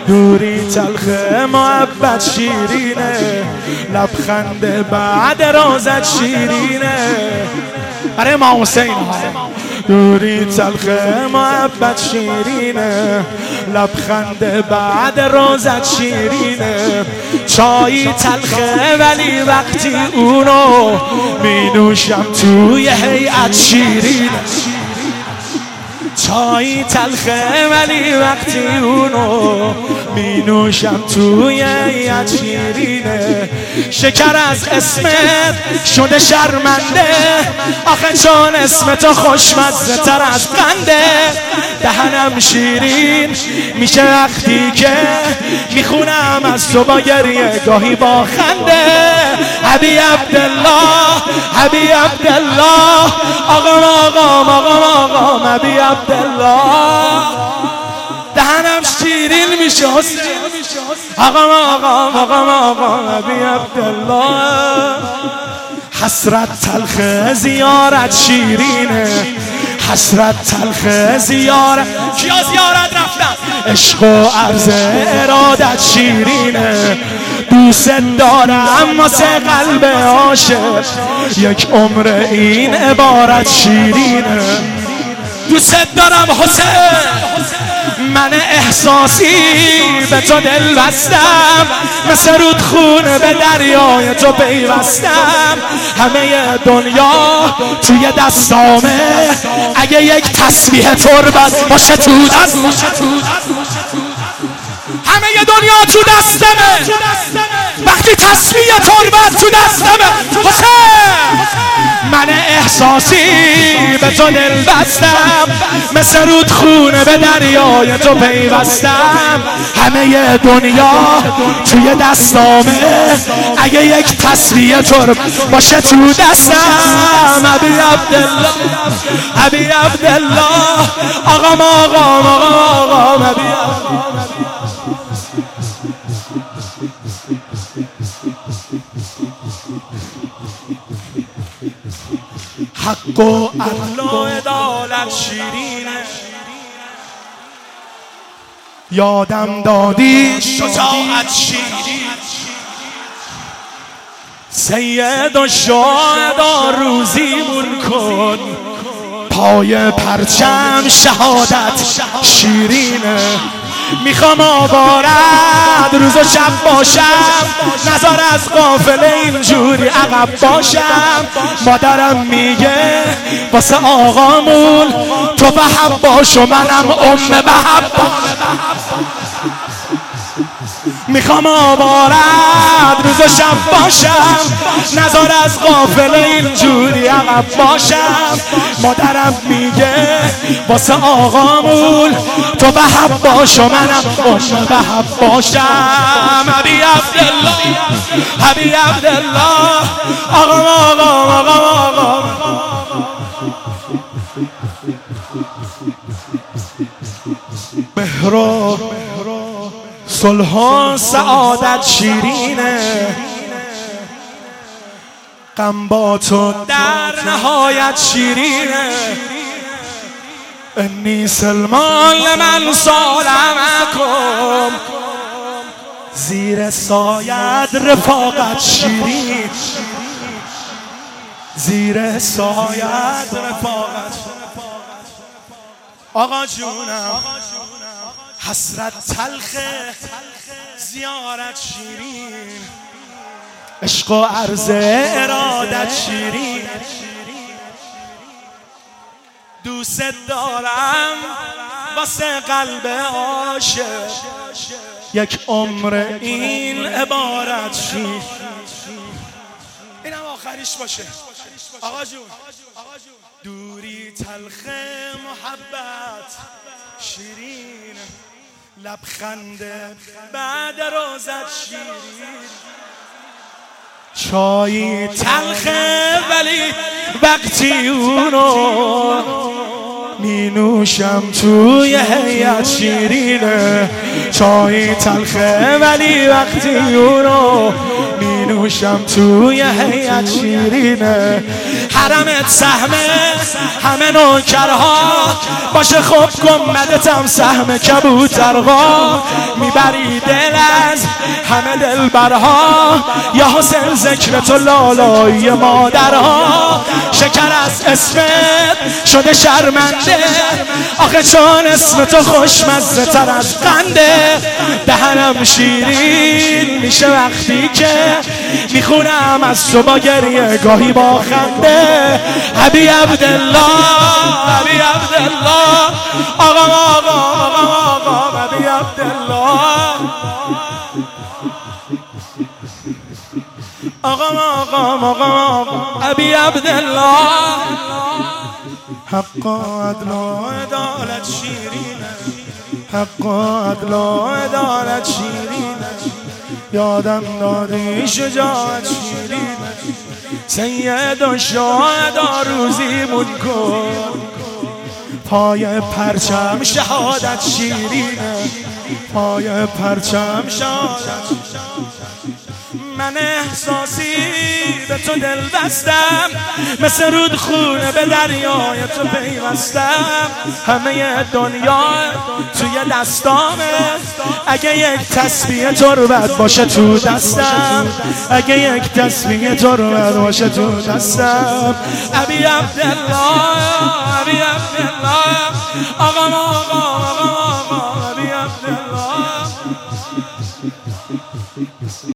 دوری تلخه محبت شیرینه، لبخند بعد رازت شیرینه. برای امام حسین دوری تلخه محبت شیرینه، لبخند بعد رازت شیرینه. چایی تلخه ولی وقتی اونو می نوشم توی هیئت شیرینه. چایی تلخه ولی وقتی اونو می نوشم توی هیئت شیرینه. شکر از اسمت شده شرمنده، آخه چون اسمت خوشمزه تر از قنده. دهنم شیرین میشه وقتی که میخونم از تو با گریه گاهی با خنده. حبی عبدالله حبی عبدالله، آقام حبی عبدالله. دهنم شیرین میشه حسین، آقام حبی عبدالله. حسرت تلخ زیارت شیرینه، حسرت تلخ زیارت. کیا زیارت رفتن؟ عشق و عرض ارادت شیرینه. دوست دارم واسه قلب عاشق، یک عمر این عبارت شیرینه. دوست دارم حسین، من احساسی به تو دل بستم، مثل رودخونه به دریای تو پیوستم. همه دنیا توی دستامه، اگه یک تسبیح تربت باشه تو دست. همه دنیا تو دستمه، وقتی تسبیح تربت تو دستمه. حسین، من احساسی به تو دل بستم، مثل رودخونه به دریای تو پیوستم. همه دنیا توی دستامه، اگه یک تسبیح تربت باشه تو دستم. حبی عبدالله حبی عبدالله، آقام حبی عبدالله. حق و عدل و عدالت شیرینه، یادم دادی شجاعت شیرین. سید و شهدا روزیمون کن، پای پرچم شهادت شیرینه. میخوام آوارد روز و شب باشم، نزار از قافله اینجوری عقب باشم. مادرم میگه واسه آقامون تو بحب باش و منم بحب. میخوام آوارد روز و شب باشم، نزار از قافله اینجوری عقب باشم. مادرم میگه واسه آقامون تو بحب باش و منم بحب باشم. حبی عبدالله حبی عبدالله، آقام. مهرو صلح و سعادت شیرینه، غم با تو در نهایت شیرینه. انی سلمان لمن سالمکم، زیر سایت رفاقت شیرین. زیر سایت رفاقت. آقا جونم حسرت تلخه زیارت شیرین، عشق و عرض ارادت شیرین. دوست دارم واسه قلب عاشق، یک عمر این عبارت شیرین. اینم آخریش باشه. آقا جون دوری تلخ محبت شیرین، لبخند بعد روزت شیرین. چایی تلخه ولی وقتی اونو می نوشم توی هیئت شیرینه، چای تلخه ولی وقتی اونو می نوشم توی هیئت شیرینه. حرمت سهمه همه نوکرها، باشه خب گمدتم سهم کبوترها. میبری دل از همه دلبرها، یا حسین ذکر تو لالای مادرها. شکر از اسمت شده شرمنده، آخه چون اسم تو خوشمزه تر از قنده. دهنم شیرین میشه وقتی که میخونم از تو با گریه گاهی با خنده. ابی عبدالله ابی عبدالله آقا ابی عبدالله آقا ابی عبدالله. حق و عدل و عدالت شیرینه، حق و عدل و عدالت شیرینه. یادم دادی شجاعت شیرینه، سید و شهدا روزیمون کن. پای پرچم شهادت شیرینه، پای پرچم شهادت. من احساسی به تو دل بستم، مثل رودخونه به دریای تو پیوستم. همه دنیا توی دستامه، اگه یک تسبیح تربت باشه تو دستم، اگه یک تسبیح تربت باشه تو دستم. ابی عبدالله ابی عبدالله آقا ابی عبدالله.